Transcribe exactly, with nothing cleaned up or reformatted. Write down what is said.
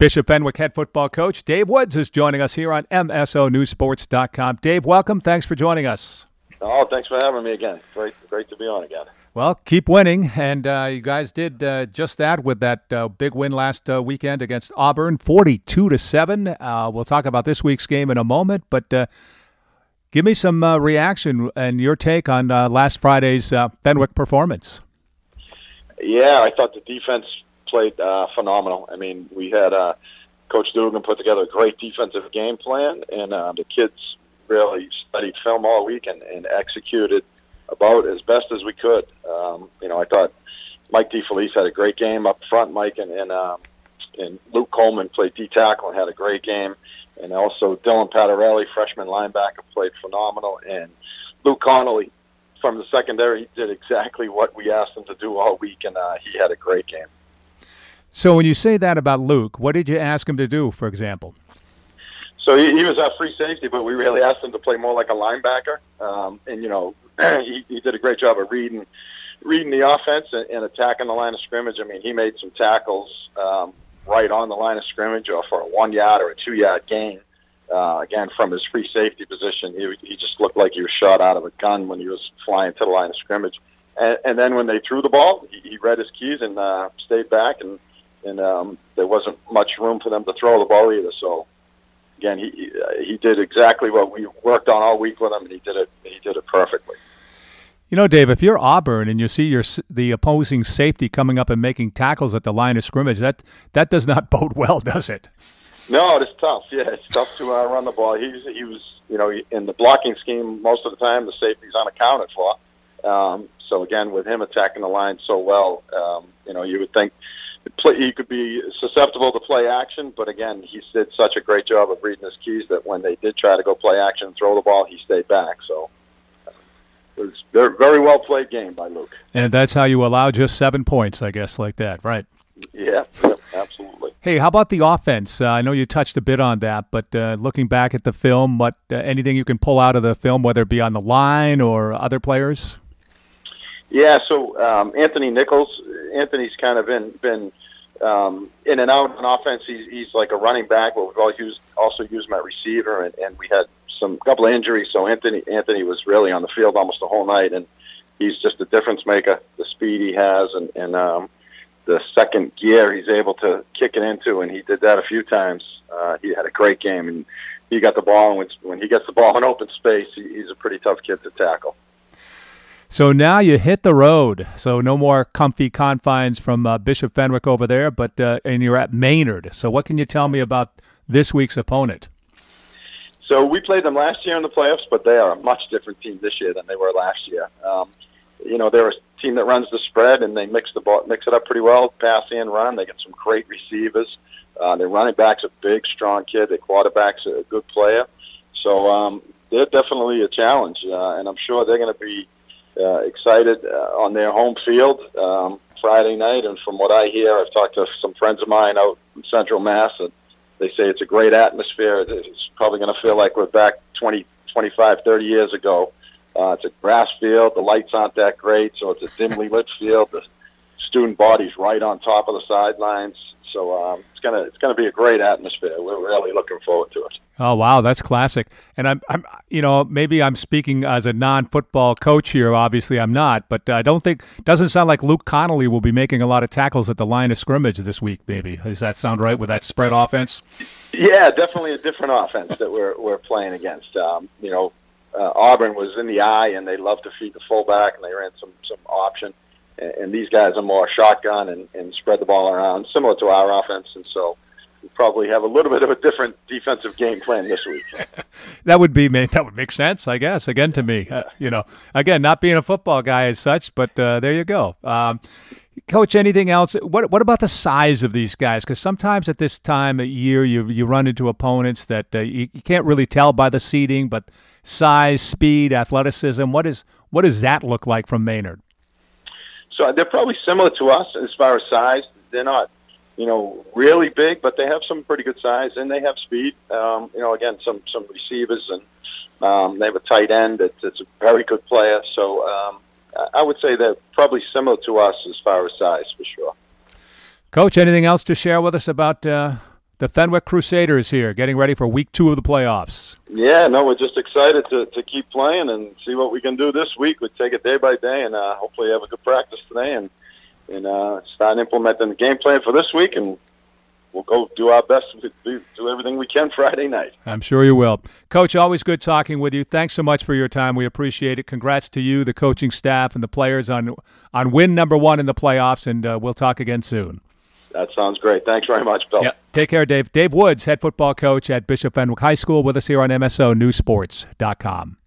Bishop Fenwick head football coach Dave Woods is joining us here on M S O News Sports dot com. Dave, welcome. Thanks for joining us. Oh, thanks for having me again. Great, great to be on again. Well, keep winning, and uh, you guys did uh, just that with that uh, big win last uh, weekend against Auburn, forty-two to seven. Uh, we'll talk about this week's game in a moment, but uh, give me some uh, reaction and your take on uh, last Friday's uh, Fenwick performance. Yeah, I thought the defense played uh, phenomenal. I mean, we had uh, Coach Dugan put together a great defensive game plan, and uh, the kids really studied film all week and, and executed about as best as we could. Um, you know, I thought Mike DeFelice had a great game up front, Mike, and and, um, and Luke Coleman played D-tackle and had a great game. And also Dylan Patarelli, freshman linebacker, played phenomenal. And Luke Connolly from the secondary did exactly what we asked him to do all week, and uh, he had a great game. So when you say that about Luke, what did you ask him to do, for example? So he, he was our free safety, but we really asked him to play more like a linebacker. Um, and, you know, he, he did a great job of reading reading the offense and, and attacking the line of scrimmage. I mean, he made some tackles um, right on the line of scrimmage or for a one-yard or a two-yard gain. Uh, again, from his free safety position, he, he just looked like he was shot out of a gun when he was flying to the line of scrimmage. And, and then when they threw the ball, he, he read his keys and uh, stayed back, and, and um, there wasn't much room for them to throw the ball either. So, again, he he did exactly what we worked on all week with him, and he did it. He did it perfectly. You know, Dave, if you're Auburn and you see your the opposing safety coming up and making tackles at the line of scrimmage, that that does not bode well, does it? No, it's tough. Yeah, it's tough to uh, run the ball. He was, he was, you know, in the blocking scheme most of the time, the safety's unaccounted for. Um, so again, with him attacking the line so well, um, you know, you would think he could be susceptible to play action, but again, he did such a great job of reading his keys that when they did try to go play action and throw the ball, he stayed back. So it was a very well played game by Luke. And that's how you allow just seven points, I guess, like that, right? Yeah, yeah, absolutely. Hey, how about the offense? Uh, I know you touched a bit on that, but uh, looking back at the film, what uh, anything you can pull out of the film, whether it be on the line or other players? Yeah, so um, Anthony Nichols, Anthony's kind of been been um, in and out on offense. He's, he's like a running back, but we've all used, also used him at receiver, and, and we had some couple of injuries, so Anthony Anthony was really on the field almost the whole night, and he's just a difference maker. The speed he has, and, and um, the second gear he's able to kick it into, and he did that a few times. Uh, he had a great game, and he got the ball, and when, when he gets the ball in open space, he, he's a pretty tough kid to tackle. So now you hit the road. So no more comfy confines from uh, Bishop Fenwick over there, but uh, and you're at Maynard. So what can you tell me about this week's opponent? So we played them last year in the playoffs, but they are a much different team this year than they were last year. Um, you know, they're a team that runs the spread, and they mix the ball, mix it up pretty well, pass and run. They get some great receivers. Uh, their running back's a big, strong kid. Their quarterback's a good player. So um, they're definitely a challenge, uh, and I'm sure they're going to be uh, excited uh, on their home field um, Friday night. And from what I hear, I've talked to some friends of mine out in Central Mass, and they say it's a great atmosphere. It's probably going to feel like we're back twenty, twenty-five, thirty years ago. Uh, it's a grass field. The lights aren't that great, so it's a dimly lit field. The student body's right on top of the sidelines. So um, it's gonna it's gonna be a great atmosphere. We're really looking forward to it. Oh wow, that's classic. And I'm I'm you know maybe I'm speaking as a non-football coach here. Obviously I'm not, but I don't think doesn't sound like Luke Connolly will be making a lot of tackles at the line of scrimmage this week. Maybe does that sound right with that spread offense? Yeah, definitely a different offense that we're we're playing against. Um, you know, uh, Auburn was in the eye, and they love to feed the fullback, and they ran some some option. And these guys are more shotgun and, and spread the ball around, similar to our offense. And so we probably have a little bit of a different defensive game plan this week. That would be that would make sense, I guess. Again, to me, uh, you know, again, not being a football guy as such, but uh, there you go. Um, Coach, anything else? What What about the size of these guys? Because sometimes at this time of year, you you run into opponents that uh, you, you can't really tell by the seeding, but size, speed, athleticism. What is what does that look like from Maynard? So they're probably similar to us as far as size. They're not, you know, really big, but they have some pretty good size, and they have speed. Um, you know, again, some some receivers, and um, they have a tight end that's, that's a very good player. So um, I would say they're probably similar to us as far as size, for sure. Coach, anything else to share with us about uh, the Fenwick Crusaders here, getting ready for week two of the playoffs. Yeah, no, we're just excited to, to keep playing and see what we can do this week. We take it day by day, and uh, hopefully have a good practice today and and uh, start implementing the game plan for this week, and we'll go do our best to do, do everything we can Friday night. I'm sure you will. Coach, always good talking with you. Thanks so much for your time. We appreciate it. Congrats to you, the coaching staff, and the players on on win number one in the playoffs, and uh, we'll talk again soon. That sounds great. Thanks very much, Bill. Yep. Take care, Dave. Dave Woods, head football coach at Bishop Fenwick High School, with us here on M S O News Sports dot com.